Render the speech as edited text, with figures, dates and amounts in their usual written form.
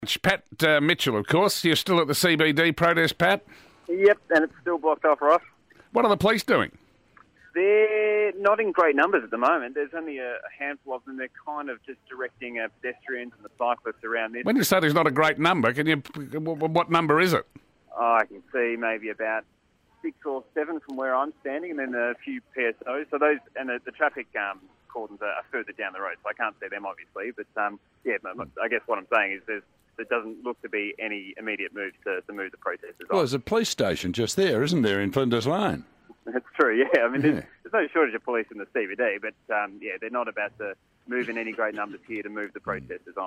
Pat Mitchell, of course. You're still at the CBD protest, Pat? Yep, and it's still blocked off, Ross. What are the police doing? They're not in great numbers at the moment. There's only a handful of them. They're kind of just directing pedestrians and the cyclists around this. When you say there's not a great number, what number is it? I can see maybe about 6 or 7 from where I'm standing, and then a few PSOs. So those and the traffic cordons are further down the road, so I can't see them obviously. But I guess what I'm saying is there doesn't look to be any immediate moves to move the protesters on. Well, there's a police station just there, isn't there, in Flinders Lane? That's true, yeah. I mean, there's no shortage of police in the CBD, but they're not about to move in any great numbers here to move the protesters on.